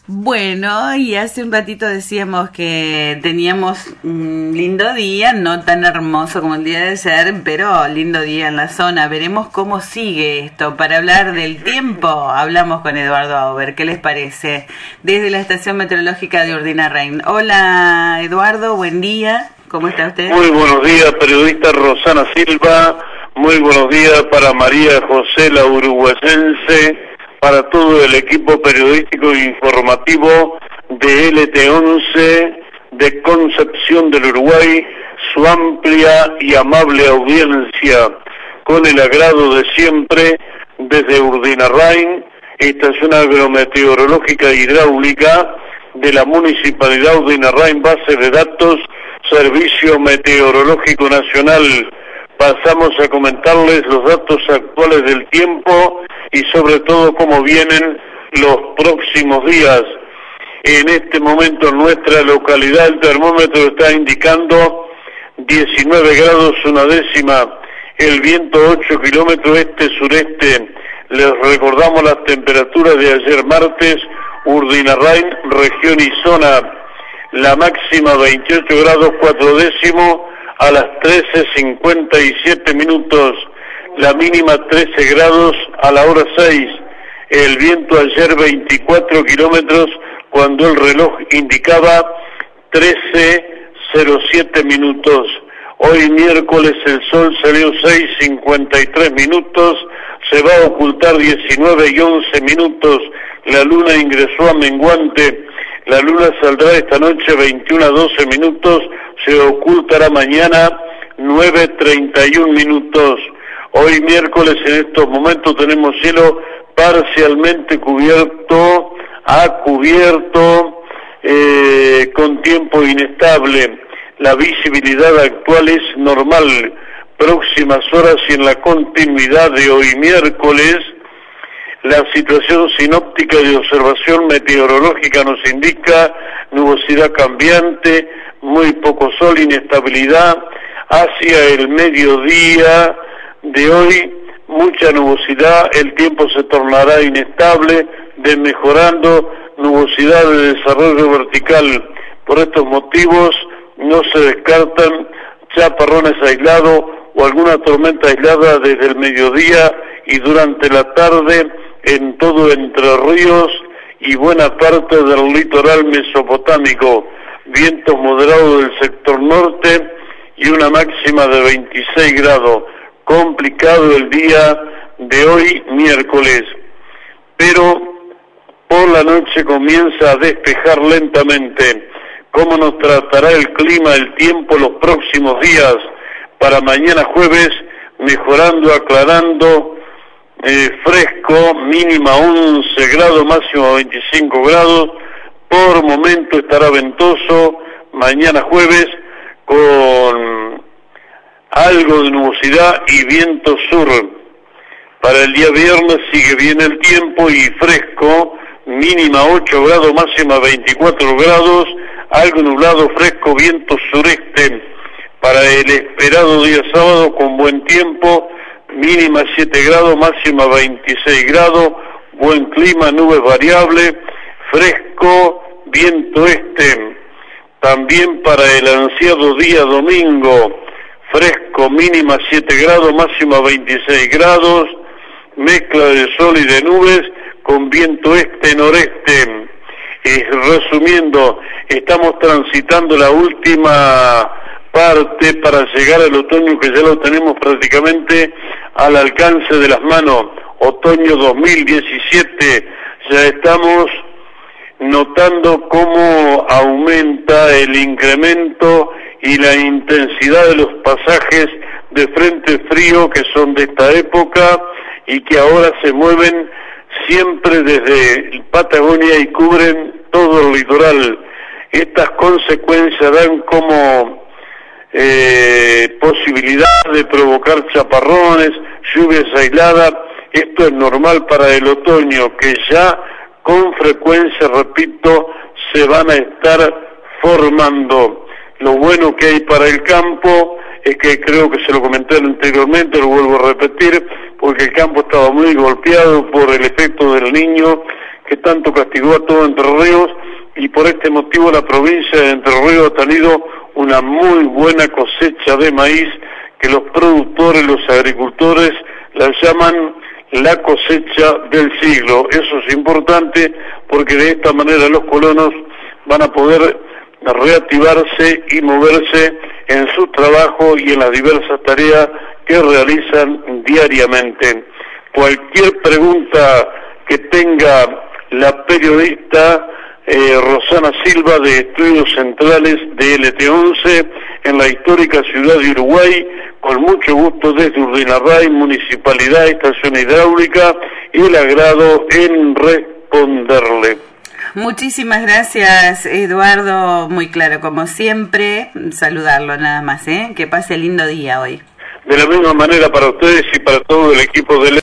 Bueno, y hace un ratito decíamos que teníamos un lindo día, no tan hermoso como el día de ayer, pero lindo día en la zona. Veremos cómo sigue esto. Para hablar del tiempo, hablamos con Eduardo Auber. ¿Qué les parece? Desde la estación meteorológica de Urdinarrain. Hola, Eduardo, buen día. ¿Cómo está usted? Muy buenos días, periodista Rosana Silva. Muy buenos días para María José, la uruguayense, para todo el equipo periodístico e informativo de LT11 de Concepción del Uruguay, su amplia y amable audiencia, con el agrado de siempre, desde Urdinarrain, estación agrometeorológica e hidráulica de la Municipalidad de Urdinarrain, base de datos, Servicio Meteorológico Nacional. Pasamos a comentarles los datos actuales del tiempo y sobre todo cómo vienen los próximos días. En este momento en nuestra localidad el termómetro está indicando 19 grados una décima, el viento 8 kilómetros este-sureste. Les recordamos las temperaturas de ayer martes, Urdinarrain, región y zona, la máxima 28 grados 4 décimos, a las 13:57 minutos, la mínima 13 grados a la hora 6, el viento ayer 24 kilómetros cuando el reloj indicaba 13:07 minutos. Hoy miércoles el sol salió 6:53 minutos, se va a ocultar 19:11 minutos, la luna ingresó a menguante. La luna saldrá esta noche 21:12 minutos, se ocultará mañana 9:31 minutos. Hoy miércoles en estos momentos tenemos cielo parcialmente cubierto, con tiempo inestable. La visibilidad actual es normal. Próximas horas y en la continuidad de hoy miércoles, la situación sinóptica de observación meteorológica nos indica nubosidad cambiante, muy poco sol, inestabilidad. Hacia el mediodía de hoy, mucha nubosidad, el tiempo se tornará inestable, desmejorando, nubosidad de desarrollo vertical. Por estos motivos no se descartan chaparrones aislados o alguna tormenta aislada desde el mediodía y durante la tarde en todo Entre Ríos y buena parte del litoral mesopotámico, vientos moderados del sector norte y una máxima de 26 grados. Complicado el día de hoy miércoles, pero por la noche comienza a despejar lentamente. ¿Cómo nos tratará el clima, el tiempo los próximos días? Para mañana jueves, mejorando, aclarando, fresco, mínima 11 grados, máximo 25 grados, por momento estará ventoso, mañana jueves con algo de nubosidad y viento sur. Para el día viernes sigue bien el tiempo y fresco, mínima 8 grados, máxima 24 grados, algo nublado, fresco, viento sureste. Para el esperado día sábado con buen tiempo, mínima 7 grados, máxima 26 grados, buen clima, nubes variables, fresco, viento este. También para el ansiado día domingo, fresco, mínima 7 grados, máxima 26 grados, mezcla de sol y de nubes con viento este-noreste. Resumiendo, estamos transitando la última parte para llegar al otoño, que ya lo tenemos prácticamente al alcance de las manos. Otoño 2017, ya estamos notando cómo aumenta el incremento y la intensidad de los pasajes de frente frío que son de esta época y que ahora se mueven siempre desde Patagonia y cubren todo el litoral. Estas consecuencias dan como posibilidad de provocar chaparrones, lluvias aisladas. Esto es normal para el otoño, que ya con frecuencia, repito, se van a estar formando. Lo bueno que hay para el campo es que creo que se lo comenté anteriormente, lo vuelvo a repetir, porque el campo estaba muy golpeado por el efecto del Niño, que tanto castigó a todo Entre Ríos, y por este motivo la provincia de Entre Ríos ha tenido una muy buena cosecha de maíz, que los productores, los agricultores la llaman la cosecha del siglo. Eso es importante porque de esta manera los colonos van a poder reactivarse y moverse en su trabajo y en las diversas tareas que realizan diariamente. Cualquier pregunta que tenga la periodista Rosana Silva de Estudios Centrales de LT11 en la histórica ciudad de Uruguay, con mucho gusto desde Urdinarray, Municipalidad, Estación Hidráulica, y el agrado en responderle. Muchísimas gracias, Eduardo, muy claro como siempre. Saludarlo nada más, que pase lindo día hoy. De la misma manera para ustedes y para todo el equipo de